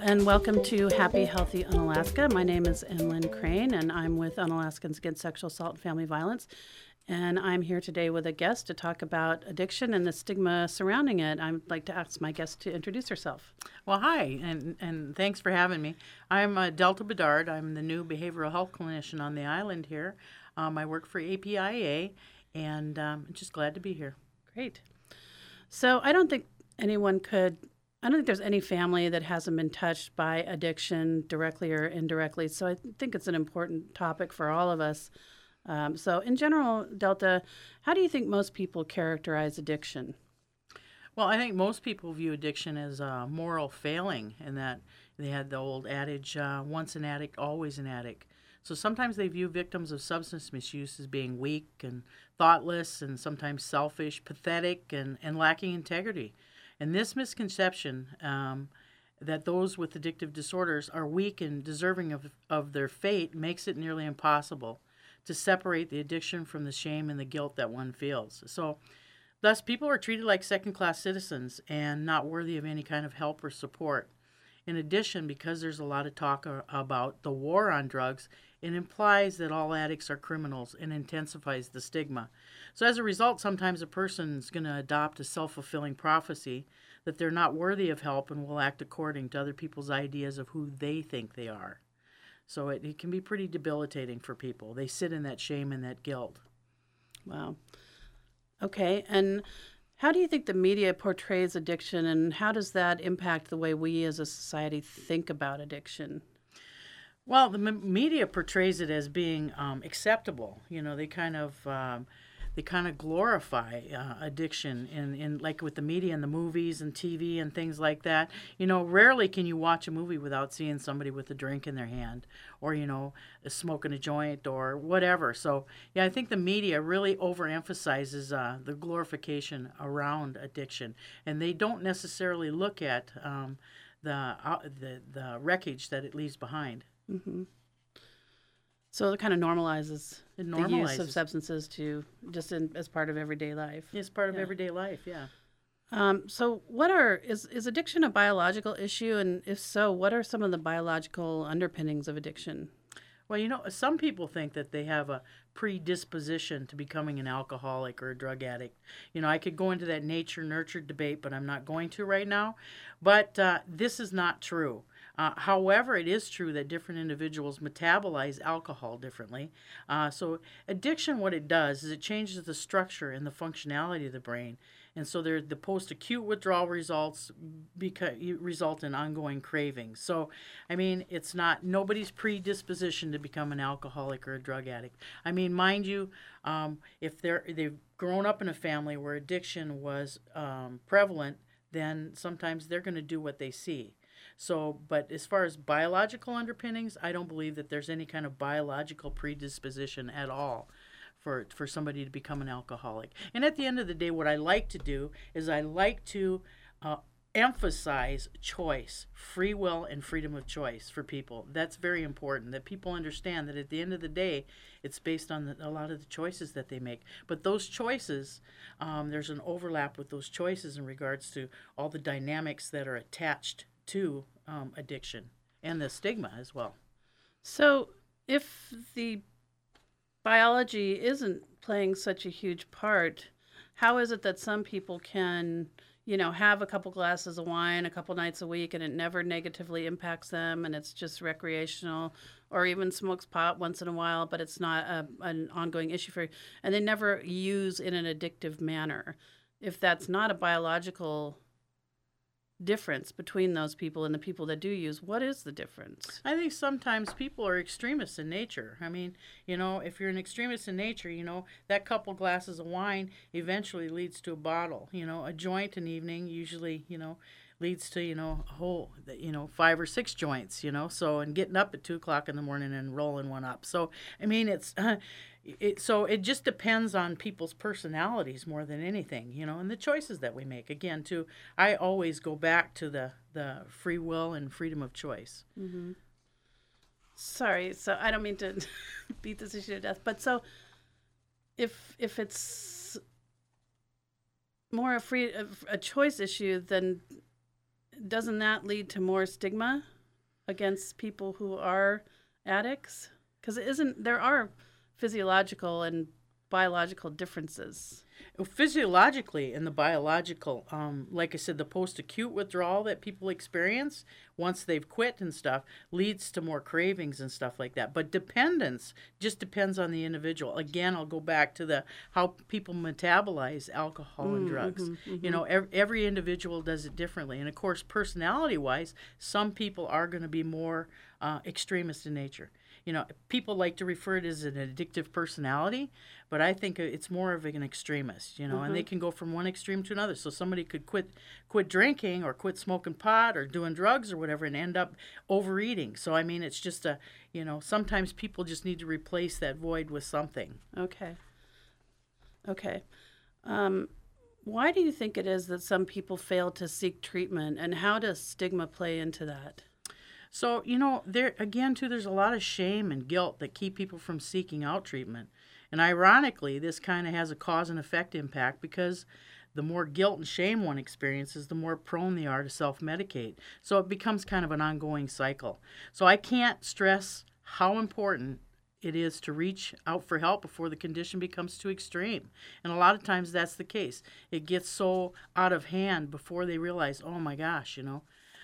and welcome to Happy Healthy Unalaska. My name is Emlyn Crane, and I'm with Unalaskans Against Sexual Assault and Family Violence. And I'm here today with a guest to talk about addiction and the stigma surrounding it. I'd like to ask my guest to introduce herself. Well, hi, and thanks for having me. I'm Delta Bedard. I'm the new behavioral health clinician on the island here. I work for APIA, and I'm just glad to be here. Great. So I don't think there's any family that hasn't been touched by addiction directly or indirectly. So I think it's an important topic for all of us. So in general, Delta, how do you think most people characterize addiction? Well, I think most people view addiction as a moral failing, in that they had the old adage, once an addict, always an addict. So sometimes they view victims of substance misuse as being weak and thoughtless and sometimes selfish, pathetic, and lacking integrity. And this misconception that those with addictive disorders are weak and deserving of their fate makes it nearly impossible to separate the addiction from the shame and the guilt that one feels. So, thus, people are treated like second-class citizens and not worthy of any kind of help or support. In addition, because there's a lot of talk about the war on drugs, it implies that all addicts are criminals and intensifies the stigma. So as a result, sometimes a person's going to adopt a self-fulfilling prophecy that they're not worthy of help and will act according to other people's ideas of who they think they are. So it can be pretty debilitating for people. They sit in that shame and that guilt. Wow. Okay. And how do you think the media portrays addiction, and how does that impact the way we as a society think about addiction? Well, the media portrays it as being acceptable. You know, they kind of glorify addiction in like with the media and the movies and TV and things like that. You know, rarely can you watch a movie without seeing somebody with a drink in their hand or, you know, smoking a joint or whatever. So, yeah, I think the media really overemphasizes the glorification around addiction, and they don't necessarily look at the wreckage that it leaves behind. Mm-hmm. So it kind of normalizes the use of substances as part of everyday life. It's part of everyday life, yeah. So is addiction a biological issue? And if so, what are some of the biological underpinnings of addiction? Well, you know, some people think that they have a predisposition to becoming an alcoholic or a drug addict. You know, I could go into that nature-nurture debate, but I'm not going to right now. But this is not true. However, it is true that different individuals metabolize alcohol differently. So addiction, what it does is it changes the structure and the functionality of the brain. And so the post-acute withdrawal results result in ongoing cravings. So, I mean, it's not nobody's predisposition to become an alcoholic or a drug addict. I mean, mind you, if they've grown up in a family where addiction was prevalent, then sometimes they're going to do what they see. So, but as far as biological underpinnings, I don't believe that there's any kind of biological predisposition at all for somebody to become an alcoholic. And at the end of the day, what I like to do is I like to emphasize choice, free will, and freedom of choice for people. That's very important, that people understand that at the end of the day, it's based on a lot of the choices that they make. But those choices, there's an overlap with those choices in regards to all the dynamics that are attached to addiction and the stigma as well. So if the biology isn't playing such a huge part, how is it that some people can, you know, have a couple glasses of wine a couple nights a week and it never negatively impacts them and it's just recreational, or even smokes pot once in a while, but it's not an ongoing issue for you, and they never use in an addictive manner? If that's not a biological difference between those people and the people that do use, what is the difference? I think sometimes people are extremists in nature. I mean, you know, if you're an extremist in nature, you know, that couple glasses of wine eventually leads to a bottle. You know, a joint an evening usually, you know, leads to, you know, a whole, you know, 5 or 6 joints, you know, so, and getting up at 2 o'clock in the morning and rolling one up. So, I mean, so it just depends on people's personalities more than anything, you know, and the choices that we make. Again, too, I always go back to the free will and freedom of choice. Mm-hmm. Sorry, so I don't mean to beat this issue to death, but so if it's more a choice issue, then doesn't that lead to more stigma? against people who are addicts? Because there are physiological and biological differences. Physiologically and the biological, like I said, the post-acute withdrawal that people experience once they've quit and stuff leads to more cravings and stuff like that. But dependence just depends on the individual. Again, I'll go back to the how people metabolize alcohol and drugs. You know, every individual does it differently. And of course, personality-wise, some people are going to be more extremist in nature. You know, people like to refer it as an addictive personality, but I think it's more of an extremist, you know, and they can go from one extreme to another. So somebody could quit drinking or quit smoking pot or doing drugs or whatever and end up overeating. So, I mean, it's just sometimes people just need to replace that void with something. Okay. Why do you think it is that some people fail to seek treatment, and how does stigma play into that? So, you know, there's a lot of shame and guilt that keep people from seeking out treatment. And ironically, this kind of has a cause and effect impact because the more guilt and shame one experiences, the more prone they are to self-medicate. So it becomes kind of an ongoing cycle. So I can't stress how important it is to reach out for help before the condition becomes too extreme. And a lot of times that's the case. It gets so out of hand before they realize, oh my gosh, you know.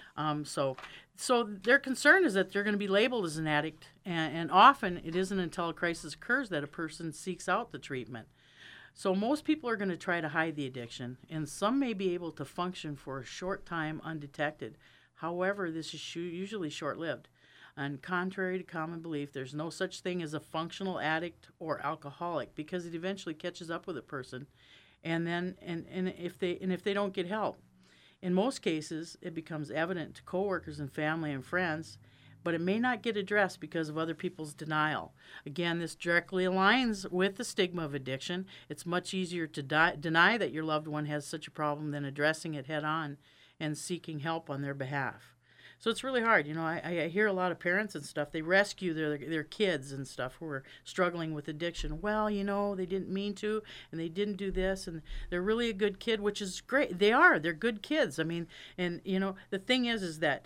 So their concern is that they're going to be labeled as an addict, and often it isn't until a crisis occurs that a person seeks out the treatment. So most people are going to try to hide the addiction, and some may be able to function for a short time undetected. However, this is usually short-lived. And contrary to common belief, there's no such thing as a functional addict or alcoholic because it eventually catches up with a person, and then if they don't get help. In most cases, it becomes evident to coworkers and family and friends, but it may not get addressed because of other people's denial. Again, this directly aligns with the stigma of addiction. It's much easier to deny that your loved one has such a problem than addressing it head on and seeking help on their behalf. So it's really hard. You know, I hear a lot of parents and stuff, they rescue their kids and stuff who are struggling with addiction. Well, you know, they didn't mean to, and they didn't do this, and they're really a good kid, which is great. They're good kids. I mean, and, you know, the thing is that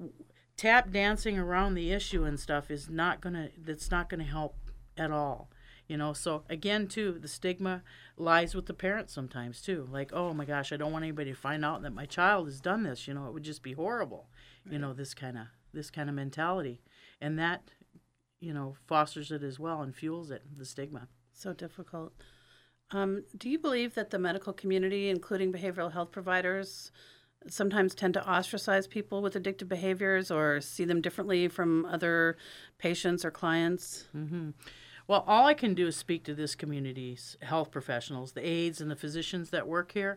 tap dancing around the issue and stuff that's not gonna help at all. You know, so again, too, the stigma lies with the parents sometimes, too. Like, oh, my gosh, I don't want anybody to find out that my child has done this. You know, it would just be horrible. Right. You know, this kind of mentality. And that, you know, fosters it as well and fuels it, the stigma. So difficult. Do you believe that the medical community, including behavioral health providers, sometimes tend to ostracize people with addictive behaviors or see them differently from other patients or clients? Mm-hmm. Well, all I can do is speak to this community's health professionals, the aides and the physicians that work here,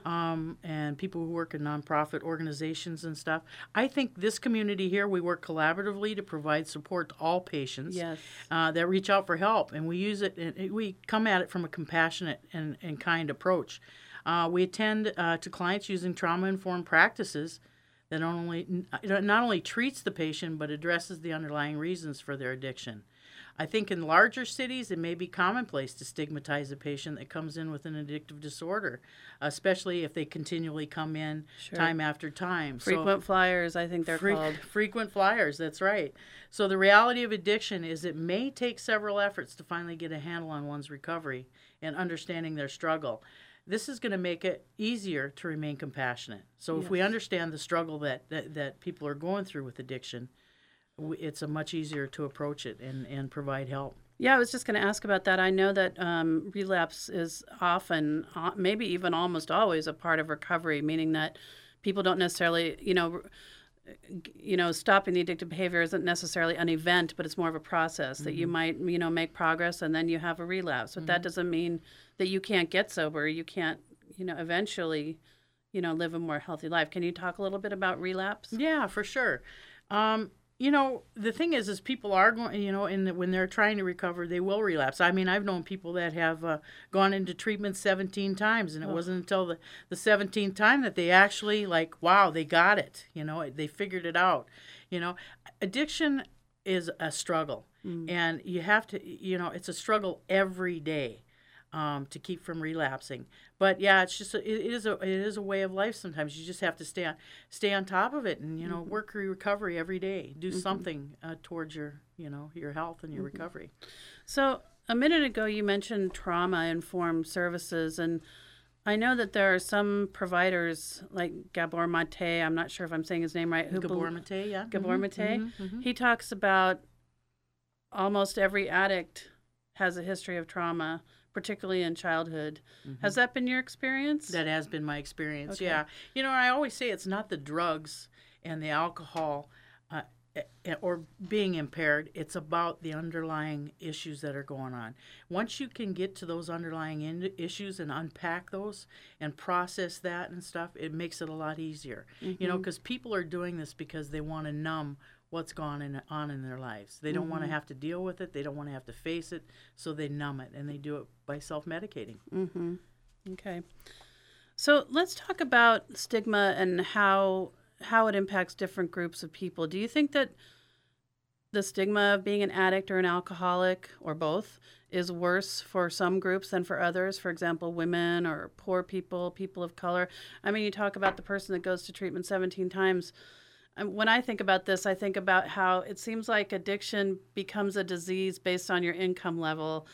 and people who work in nonprofit organizations and stuff. I think this community here, we work collaboratively to provide support to all patients that reach out for help, and we use it. And we come at it from a compassionate and kind approach. We attend to clients using trauma-informed practices that not only treats the patient but addresses the underlying reasons for their addiction. I think in larger cities, it may be commonplace to stigmatize a patient that comes in with an addictive disorder, especially if they continually come in time after time. Frequent flyers, I think they're called. Frequent flyers, that's right. So the reality of addiction is it may take several efforts to finally get a handle on one's recovery and understanding their struggle. This is going to make it easier to remain compassionate. So if we understand the struggle that people are going through with addiction, it's a much easier to approach it and provide help. Yeah, I was just going to ask about that. I know that relapse is often, maybe even almost always, a part of recovery, meaning that people don't necessarily, stopping the addictive behavior isn't necessarily an event, but it's more of a process that you might, make progress and then you have a relapse. But that doesn't mean that you can't get sober. You can't, eventually, live a more healthy life. Can you talk a little bit about relapse? Yeah, for sure. The thing is people are going, when they're trying to recover, they will relapse. I mean, I've known people that have gone into treatment 17 times, and it wasn't until the 17th time that they actually, wow, they got it. They figured it out. Addiction is a struggle, and you have to, it's a struggle every day. to keep from relapsing. But yeah, it's just it is a way of life. Sometimes you just have to stay on top of it, and work your recovery every day. Do something towards your your health and your recovery. So a minute ago, you mentioned trauma-informed services, and I know that there are some providers like Gabor Mate. I'm not sure if I'm saying his name right. Gabor Mate, yeah. Gabor Mate. He talks about almost every addict has a history of trauma, particularly in childhood. Has that been your experience? That has been my experience, Okay. yeah. I always say it's not the drugs and the alcohol or being impaired. It's about the underlying issues that are going on. Once you can get to those underlying issues and unpack those and process that and stuff, it makes it a lot easier. Because people are doing this because they want to numb what's on in their lives. They don't want to have to deal with it. They don't want to have to face it, so they numb it, and they do it by self-medicating. Okay. So let's talk about stigma and how it impacts different groups of people. Do you think that the stigma of being an addict or an alcoholic, or both, is worse for some groups than for others? For example, women or poor people, people of color. I mean, you talk about the person that goes to treatment 17 times. When I think about this, I think about how it seems like addiction becomes a disease based on your income level.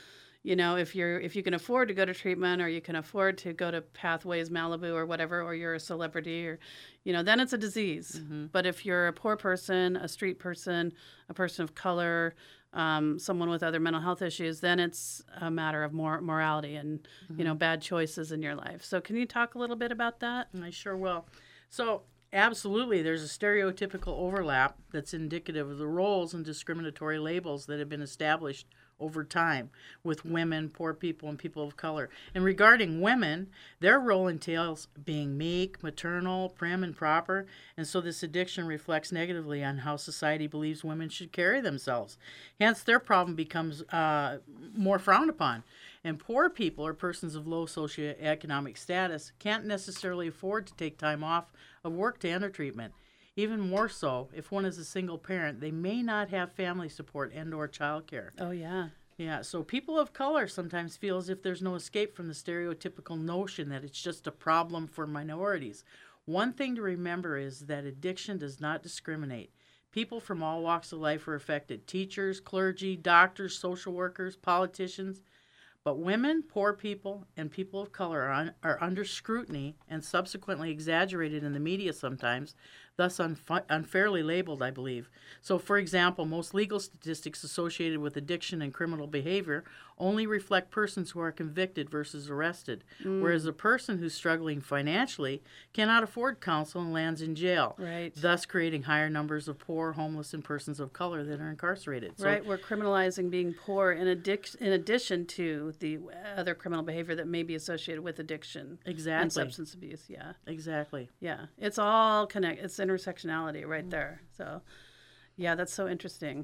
If you can afford to go to treatment, or you can afford to go to Pathways Malibu or whatever, or you're a celebrity, or then it's a disease. But if you're a poor person, a street person, a person of color, someone with other mental health issues, then it's a matter of morality and bad choices in your life. So can you talk a little bit about that? I sure will. So absolutely, there's a stereotypical overlap that's indicative of the roles and discriminatory labels that have been established over time with women, poor people, and people of color. And regarding women, their role entails being meek, maternal, prim, and proper, and so this addiction reflects negatively on how society believes women should carry themselves. Hence, their problem becomes more frowned upon. And poor people, or persons of low socioeconomic status, can't necessarily afford to take time off of work to enter treatment. Even more so, if one is a single parent, they may not have family support and or childcare. Oh, yeah. Yeah, so people of color sometimes feel as if there's no escape from the stereotypical notion that it's just a problem for minorities. One thing to remember is that addiction does not discriminate. People from all walks of life are affected: teachers, clergy, doctors, social workers, politicians. But women, poor people, and people of color are under scrutiny and subsequently exaggerated in the media sometimes, thus unfairly labeled, I believe. So, for example, most legal statistics associated with addiction and criminal behavior only reflect persons who are convicted versus arrested, whereas a person who's struggling financially cannot afford counsel and lands in jail, Right. thus creating higher numbers of poor, homeless, and persons of color that are incarcerated. So, Right, we're criminalizing being poor in addition to the other criminal behavior that may be associated with addiction exactly. and substance abuse. Yeah, Exactly. yeah, it's all connected. It's intersectionality right there. So, yeah, that's so interesting.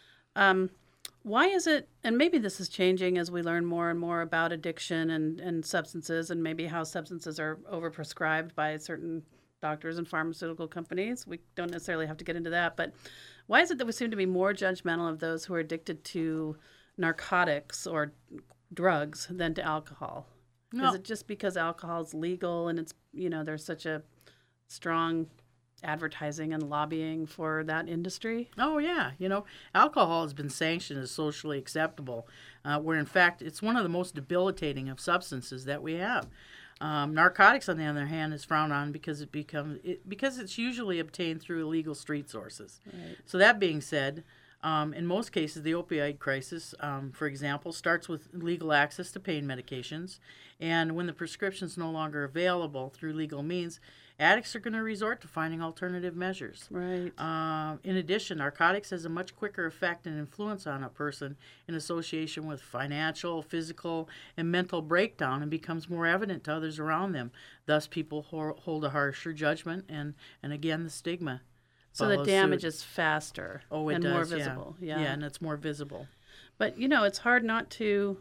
Why is it, and maybe this is changing as we learn more and more about addiction and substances, and maybe how substances are overprescribed by certain doctors and pharmaceutical companies. We don't necessarily have to get into that, but why is it that we seem to be more judgmental of those who are addicted to narcotics or drugs than to alcohol? No. Is it just because alcohol is legal and it's, there's such a strong advertising and lobbying for that industry? Oh, yeah. Alcohol has been sanctioned as socially acceptable, where in fact it's one of the most debilitating of substances that we have. Narcotics, on the other hand, is frowned on because because it's usually obtained through illegal street sources. Right. So that being said, in most cases, the opioid crisis, for example, starts with legal access to pain medications, and when the prescription is no longer available through legal means, addicts are going to resort to finding alternative measures. Right. In addition, narcotics has a much quicker effect and influence on a person in association with financial, physical, and mental breakdown, and becomes more evident to others around them. Thus, people hold a harsher judgment, and again, the stigma. So the follows damage suit. is faster Oh, it and does, more yeah. visible. Yeah, and it's more visible. But it's hard not to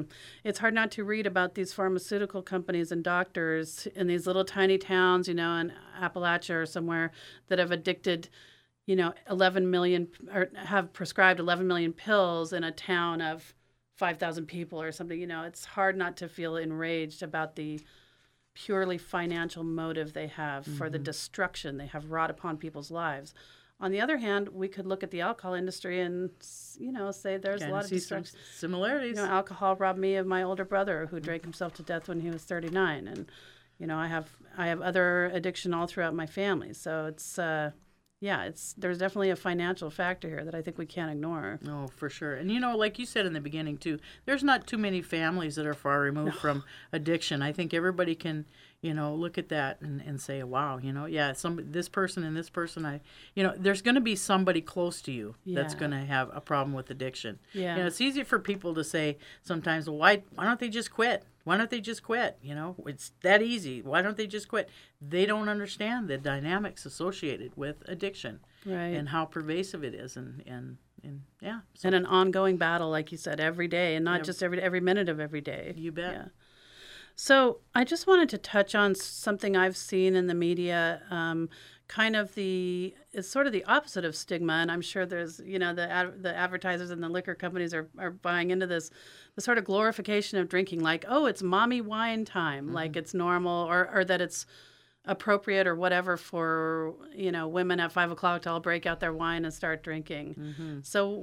read about these pharmaceutical companies and doctors in these little tiny towns, in Appalachia or somewhere, that have addicted, 11 million, or have prescribed 11 million pills in a town of 5,000 people or something, it's hard not to feel enraged about the purely financial motive they have for the destruction they have wrought upon people's lives. On the other hand, we could look at the alcohol industry and, say there's a lot of destruction. Similarities. Alcohol robbed me of my older brother who drank himself to death when he was 39. And, I have other addiction all throughout my family. So it's, there's definitely a financial factor here that I think we can't ignore. Oh, for sure. And, like you said in the beginning, too, there's not too many families that are far removed from addiction. I think everybody can, look at that and say, wow, this person and this person, there's going to be somebody close to you that's going to have a problem with addiction. Yeah. It's easy for people to say sometimes, well, why don't they just quit? Why don't they just quit? It's that easy. Why don't they just quit? They don't understand the dynamics associated with addiction, right, and how pervasive it is, and yeah. So, and an ongoing battle, like you said, every day, and not just every minute of every day. You bet. Yeah. So I just wanted to touch on something I've seen in the media, it's sort of the opposite of stigma, and I'm sure there's, the advertisers and the liquor companies are buying into this, the sort of glorification of drinking, like, oh, it's mommy wine time, like it's normal, or that it's appropriate or whatever for, women at 5 o'clock to all break out their wine and start drinking.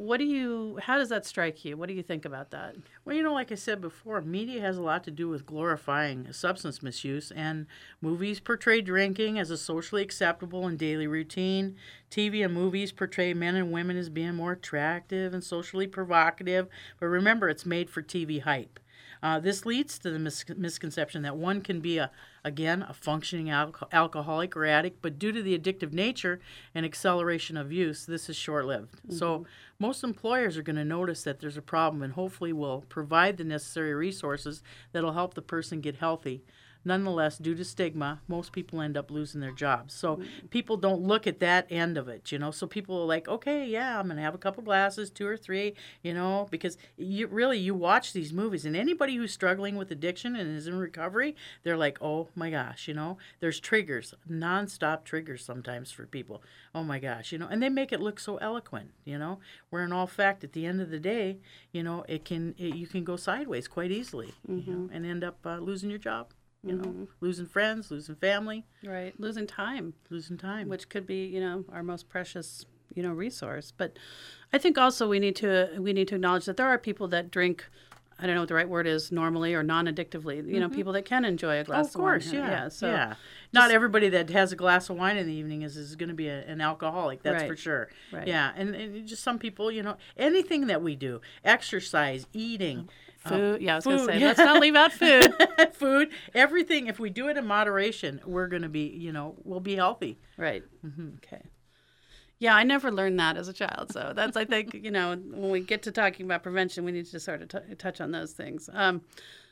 So how does that strike you? What do you think about that? Well, like I said before, media has a lot to do with glorifying substance misuse, and movies portray drinking as a socially acceptable and daily routine. TV and movies portray men and women as being more attractive and socially provocative, but remember, it's made for TV hype. This leads to the misconception that one can be a functioning alcoholic or addict, but due to the addictive nature and acceleration of use, this is short-lived. So most employers are going to notice that there's a problem and hopefully will provide the necessary resources that will help the person get healthy. Nonetheless, due to stigma, most people end up losing their jobs. So people don't look at that end of it, So people are like, okay, yeah, I'm going to have a couple glasses, 2 or 3, because you watch these movies, and anybody who's struggling with addiction and is in recovery, they're like, oh my gosh, there's triggers, nonstop triggers sometimes for people. Oh my gosh, and they make it look so eloquent, where in all fact, at the end of the day, you can go sideways quite easily, and end up losing your job. Losing friends, losing family. Right, losing time. Which could be, our most precious, resource. But I think also we need to acknowledge that there are people that drink, I don't know what the right word is, normally or non-addictively. People that can enjoy a glass of wine. Of course, yeah. Not everybody that has a glass of wine in the evening is going to be an alcoholic, that's for sure. Right. Yeah, and just some people, anything that we do, exercise, eating, food. I was going to say, let's not leave out food. Food, everything. If we do it in moderation, we're going to be, we'll be healthy. Right. Okay. Yeah, I never learned that as a child. So that's, I think, when we get to talking about prevention, we need to sort of touch on those things. And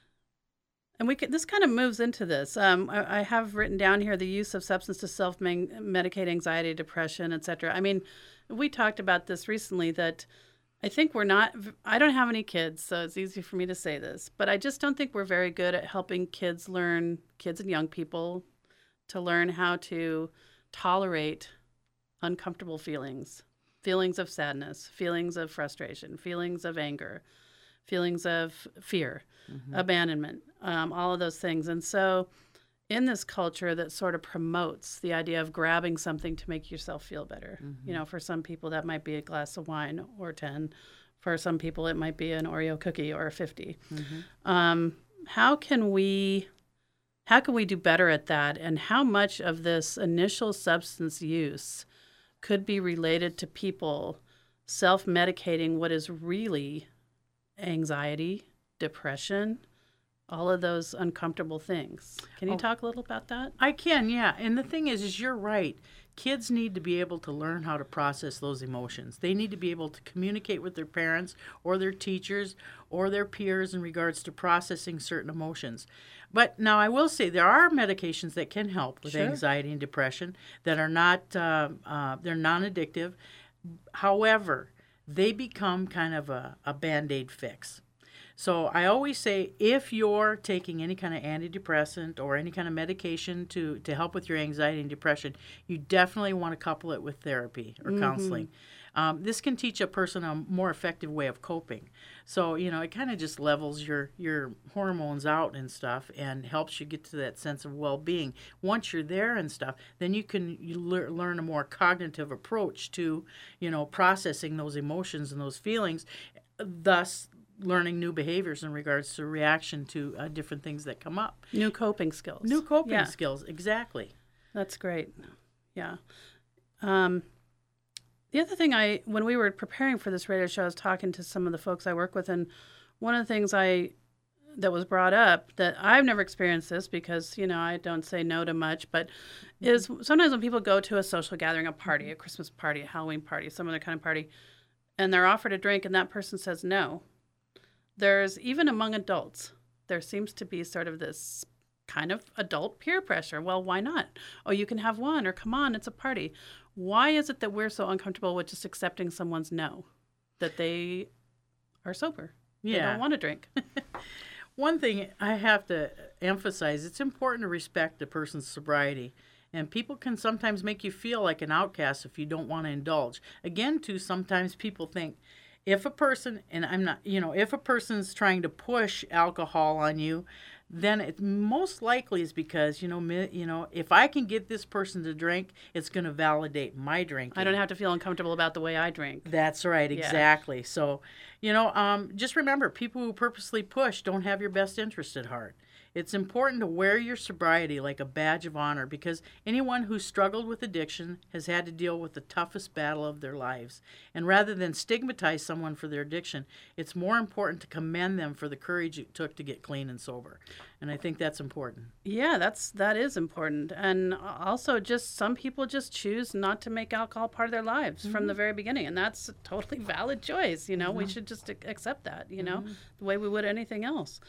this kind of moves into this. I have written down here the use of substance to self-medicate anxiety, depression, etc. I mean, we talked about this recently that I think I don't have any kids, so it's easy for me to say this, but I just don't think we're very good at helping kids and young people to learn how to tolerate uncomfortable feelings of sadness, feelings of frustration, feelings of anger, feelings of fear, abandonment, all of those things. And so in this culture that sort of promotes the idea of grabbing something to make yourself feel better. For some people that might be a glass of wine or 10. For some people it might be an Oreo cookie or a 50. How can we do better at that? And how much of this initial substance use could be related to people self-medicating what is really anxiety, depression, all of those uncomfortable things. Can you talk a little about that? I can, yeah. And the thing is you're right. Kids need to be able to learn how to process those emotions. They need to be able to communicate with their parents or their teachers or their peers in regards to processing certain emotions. But now I will say there are medications that can help with anxiety and depression that are not, they're non-addictive. However, they become kind of a Band-Aid fix. So I always say if you're taking any kind of antidepressant or any kind of medication to help with your anxiety and depression, you definitely want to couple it with therapy or counseling. This can teach a person a more effective way of coping. So, it kind of just levels your hormones out and stuff and helps you get to that sense of well-being. Once you're there and stuff, then you learn a more cognitive approach to, processing those emotions and those feelings, thus learning new behaviors in regards to reaction to different things that come up. New coping skills. New coping skills, exactly. That's great. Yeah. The other thing when we were preparing for this radio show, I was talking to some of the folks I work with, and one of the things that was brought up that I've never experienced this because, I don't say no to much, but is sometimes when people go to a social gathering, a party, a Christmas party, a Halloween party, some other kind of party, and they're offered a drink and that person says no, there's, even among adults, there seems to be sort of this kind of adult peer pressure. Well, why not? Oh, you can have one, or come on, it's a party. Why is it that we're so uncomfortable with just accepting someone's no, that they are sober? They don't want to drink. One thing I have to emphasize, it's important to respect a person's sobriety. And people can sometimes make you feel like an outcast if you don't want to indulge. Again, too, sometimes people think if a person, and I'm not, if a person's trying to push alcohol on you, then it most likely is because, if I can get this person to drink, it's going to validate my drinking. I don't have to feel uncomfortable about the way I drink. That's right, exactly. So, just remember, people who purposely push don't have your best interest at heart. It's important to wear your sobriety like a badge of honor because anyone who's struggled with addiction has had to deal with the toughest battle of their lives. And rather than stigmatize someone for their addiction, it's more important to commend them for the courage it took to get clean and sober. And I think that's important. Yeah, that is important. And also just some people just choose not to make alcohol part of their lives from the very beginning. And that's a totally valid choice. We should just accept that, the way we would anything else.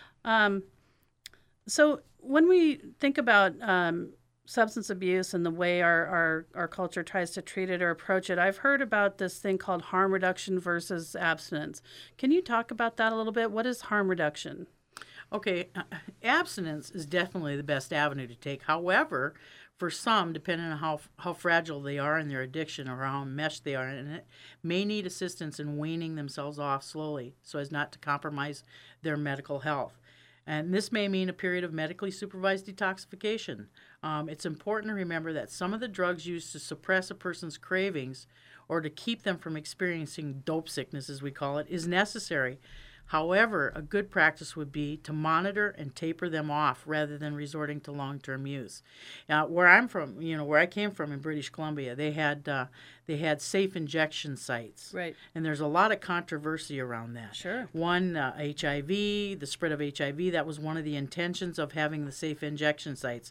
So when we think about substance abuse and the way our culture tries to treat it or approach it, I've heard about this thing called harm reduction versus abstinence. Can you talk about that a little bit? What is harm reduction? Okay, abstinence is definitely the best avenue to take. However, for some, depending on how fragile they are in their addiction or how enmeshed they are in it, may need assistance in weaning themselves off slowly so as not to compromise their medical health. And this may mean a period of medically supervised detoxification. It's important to remember that some of the drugs used to suppress a person's cravings or to keep them from experiencing dope sickness, as we call it, is necessary. However, a good practice would be to monitor and taper them off rather than resorting to long-term use. Where I'm from, where I came from in British Columbia, they had safe injection sites. Right. And there's a lot of controversy around that. Sure. One, HIV, the spread of HIV, that was one of the intentions of having the safe injection sites.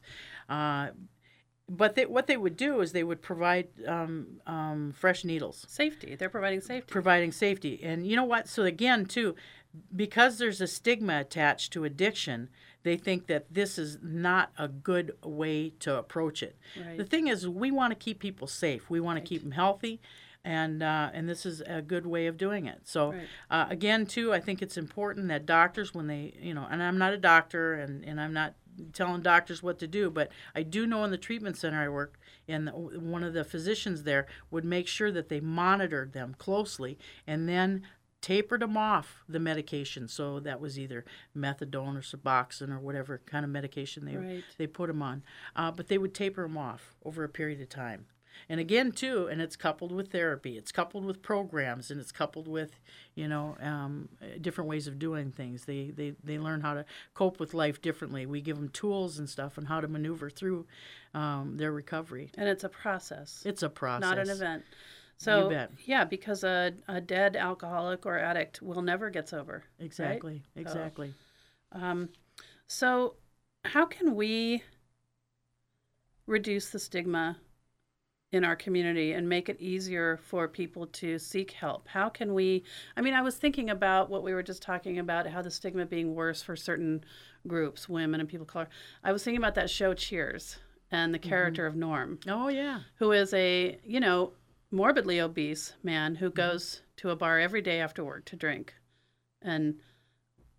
But what they would do is they would provide fresh needles. Safety. They're providing safety. Providing safety. And you know what? So again, too, because there's a stigma attached to addiction, they think that this is not a good way to approach it. Right. The thing is, we want to keep people safe. We want to keep them healthy. And this is a good way of doing it. So, again, too, I think it's important that doctors, when they, and I'm not a doctor and I'm not telling doctors what to do, but I do know in the treatment center I work, and one of the physicians there would make sure that they monitored them closely and then tapered them off the medication. So that was either methadone or Suboxone or whatever kind of medication they put them on. But they would taper them off over a period of time. And again, too, and it's coupled with therapy, it's coupled with programs, and it's coupled with, different ways of doing things. They learn how to cope with life differently. We give them tools and stuff and how to maneuver through their recovery. And it's a process. It's a process. Not an event. So, you bet. Yeah, because a dead alcoholic or addict will never get sober. Exactly, right? exactly. So how can we reduce the stigma in our community and make it easier for people to seek help? How can we, I was thinking about what we were just talking about, how the stigma being worse for certain groups, women and people of color. I was thinking about that show Cheers and the character of Norm. Oh, yeah. Who is a, morbidly obese man who goes to a bar every day after work to drink. And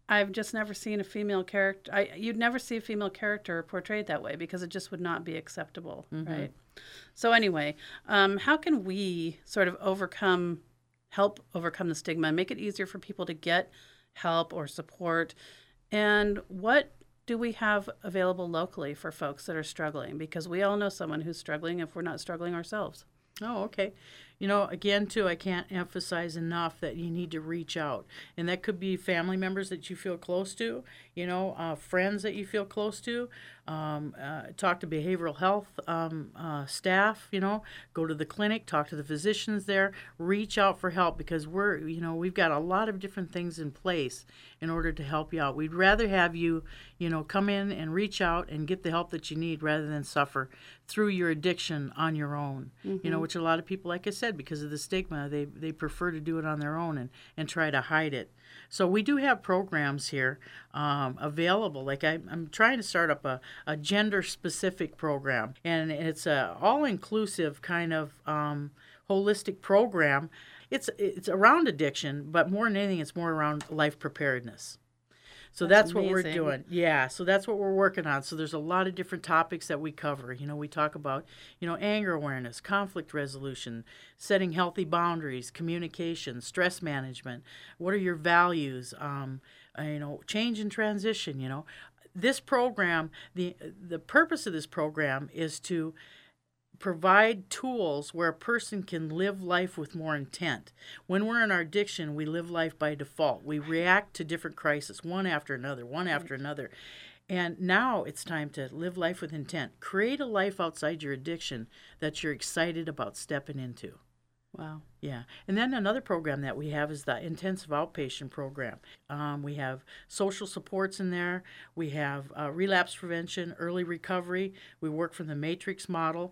I've just never seen a female character. You'd never see a female character portrayed that way because it just would not be acceptable, right? So anyway, how can we sort of help overcome the stigma, and make it easier for people to get help or support? And what do we have available locally for folks that are struggling? Because we all know someone who's struggling if we're not struggling ourselves. Oh, okay. Again, too, I can't emphasize enough that you need to reach out. And that could be family members that you feel close to, friends that you feel close to. Talk to behavioral health staff, go to the clinic, talk to the physicians there, reach out for help because we've got a lot of different things in place in order to help you out. We'd rather have you, come in and reach out and get the help that you need rather than suffer through your addiction on your own, which a lot of people, like I said, because of the stigma, they prefer to do it on their own and try to hide it. So we do have programs here available. Like I'm trying to start up a gender-specific program, and it's a all-inclusive kind of holistic program. It's around addiction, but more than anything, it's more around life preparedness. So that's what we're doing. Yeah, so that's what we're working on. So there's a lot of different topics that we cover. We talk about, anger awareness, conflict resolution, setting healthy boundaries, communication, stress management. What are your values? Change and transition, This program, the purpose of this program is to provide tools where a person can live life with more intent. When we're in our addiction, we live life by default. We react to different crises, one after another. And now it's time to live life with intent. Create a life outside your addiction that you're excited about stepping into. Wow. Yeah. And then another program that we have is the intensive outpatient program. We have social supports in there. We have relapse prevention, early recovery. We work from the matrix model.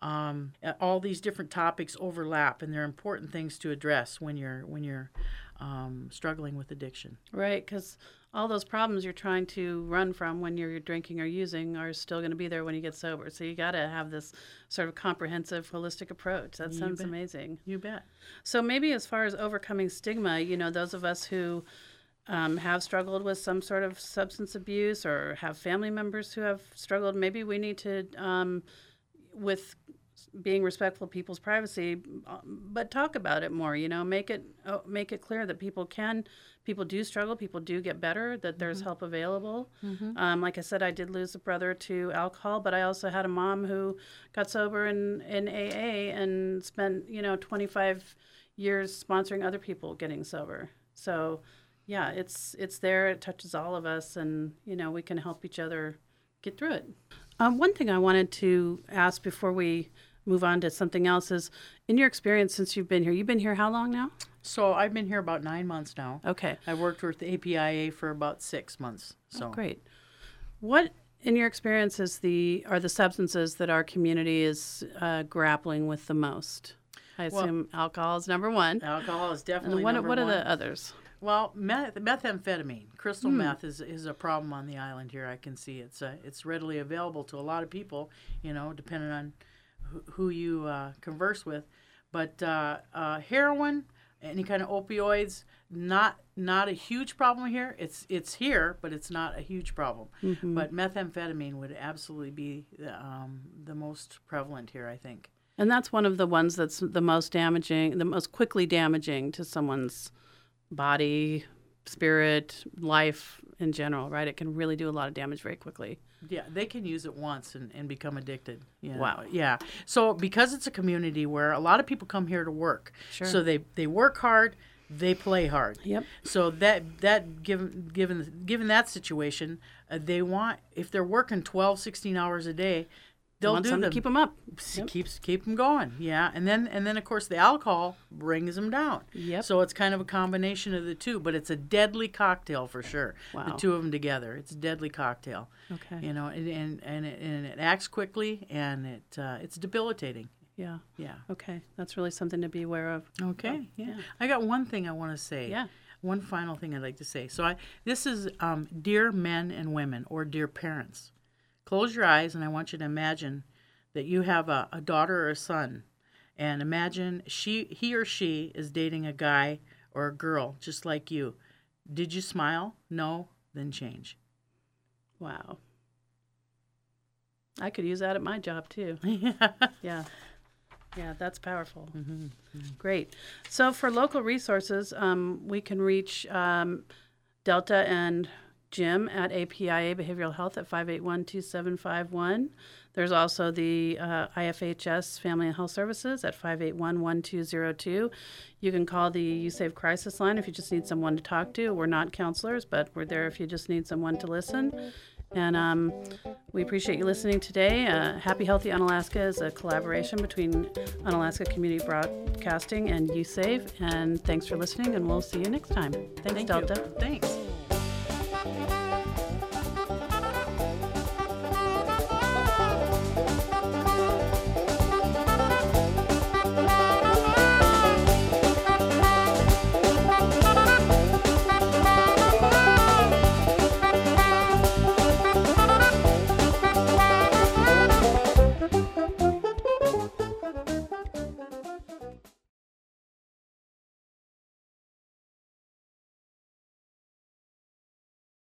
All these different topics overlap, and they're important things to address when you're struggling with addiction. Right, because all those problems you're trying to run from when you're drinking or using are still going to be there when you get sober. So you got to have this sort of comprehensive, holistic approach. That sounds amazing. You bet. So maybe as far as overcoming stigma, those of us who have struggled with some sort of substance abuse or have family members who have struggled, maybe we need to, with being respectful of people's privacy, but talk about it more. Make it clear that people do struggle, people do get better, that there's help available. Like I said, I did lose a brother to alcohol, but I also had a mom who got sober in AA and spent 25 years sponsoring other people getting sober. So yeah, it's there. It touches all of us, and we can help each other get through it. One thing I wanted to ask before we move on to something else is, in your experience since you've been here how long now? So I've been here about 9 months now. Okay. I worked with the APIA for about 6 months. So great. What, in your experience, are the substances that our community is grappling with the most? I assume alcohol is number one. Alcohol is definitely number one. What are the others? Well, methamphetamine, crystal meth is a problem on the island here. I can see it's readily available to a lot of people, depending on who you converse with. But heroin, any kind of opioids, not a huge problem here. It's here, but it's not a huge problem. But methamphetamine would absolutely be the most prevalent here, I think. And that's one of the ones that's the most damaging, the most quickly damaging to someone's body, spirit, life in general, right? It can really do a lot of damage very quickly. Yeah, they can use it once and become addicted. Wow. Yeah. So because it's a community where a lot of people come here to work, sure. So they work hard, they play hard. Yep. So that given that situation, they want, if they're working 12, 16 hours a day, they'll do them to keep them up. Yep. Keep them going. Yeah, and then of course the alcohol brings them down. Yep. So it's kind of a combination of the two, but it's a deadly cocktail for sure. Wow. The two of them together, it's a deadly cocktail. Okay. And it acts quickly, and it's debilitating. Yeah. Yeah. Okay, that's really something to be aware of. Okay. Yeah. I got one thing I want to say. Yeah. One final thing I'd like to say. So this is dear men and women, or dear parents. Close your eyes, and I want you to imagine that you have a daughter or a son, and imagine he or she is dating a guy or a girl just like you. Did you smile? No? Then change. Wow. I could use that at my job too. Yeah. Yeah, that's powerful. Mm-hmm. Great. So for local resources, we can reach Delta and Jim at APIA Behavioral Health at 581-2751. There's also the IFHS Family and Health Services at 581-1202. You can call the USAVE crisis line if you just need someone to talk to. We're not counselors, but we're there if you just need someone to listen. And we appreciate you listening today. Happy Healthy Unalaska is a collaboration between Unalaska Community Broadcasting and USAVE. And thanks for listening, and we'll see you next time. Thanks, Thank Delta. you. Thanks.